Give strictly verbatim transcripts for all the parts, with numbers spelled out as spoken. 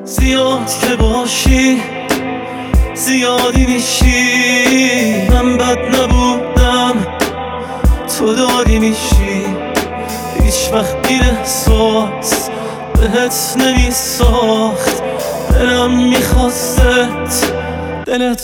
زیاد که باشی زیادی میشی، من بد نبودم تو داری میشی. هیچ وقت این احساس بهت نمیساخت، دلم میخواست دلت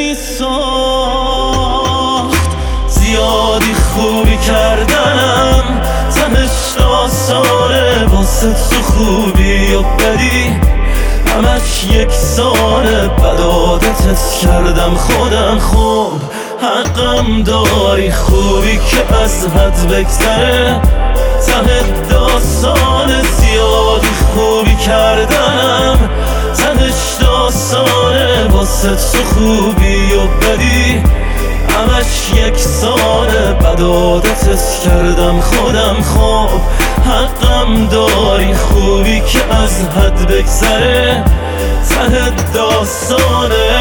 نمیساخت. زیادی خوبی کردنم تهش آسانه، واسه تو خوبی و بدی همش یکسانه. بد عادتت کردم خودم، خوب حقم داری. خوبی که از حد بگذره ته داستانه. زیادی خوبی کردنم تهش داستانه، واسه تو خوبی و بدی همش یکسانه. بد عادتت کردم خودم، خوب حقم داری. خوبی که از حد بگذره ته داستانه.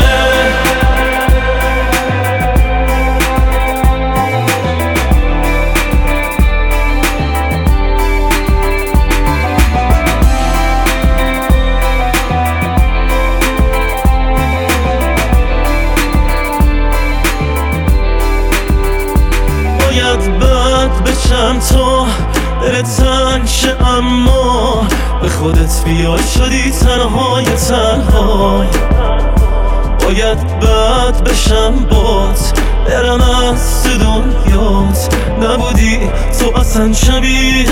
باید بد بشم تو دل تنگ شه، اما به خودت بیای شدی تنهای تنهای. باید بد بشم بات برم از تو دنیات، نبودی تو اصلا شبیه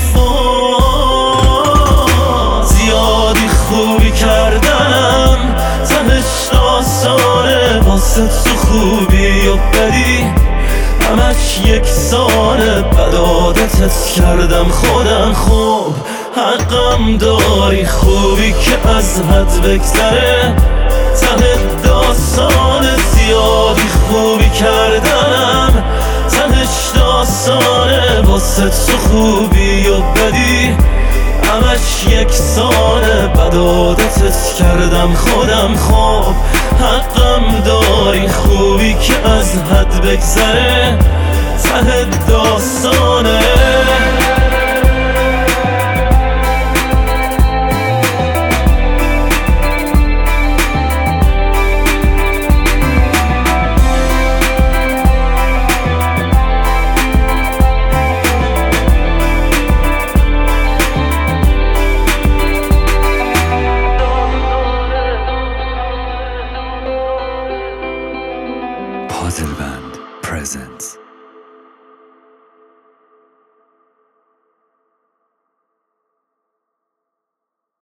حرفات. زیادی خوبی کردنم تهش داستانه، واسه تو خوبی و بدی همش یکسانه. بد عادتت کردم خودم، خوب حقم داری. خوبی که از حد بگذره ته داستانه. زیادی خوبی کردنم تهش داستانه، واسه تو خوبی و بدی همش یکسانه. بد عادتت کردم خودم، خوب حقم داری. خوبی که از حد بگذره ته داستانه. Puzzle Band presents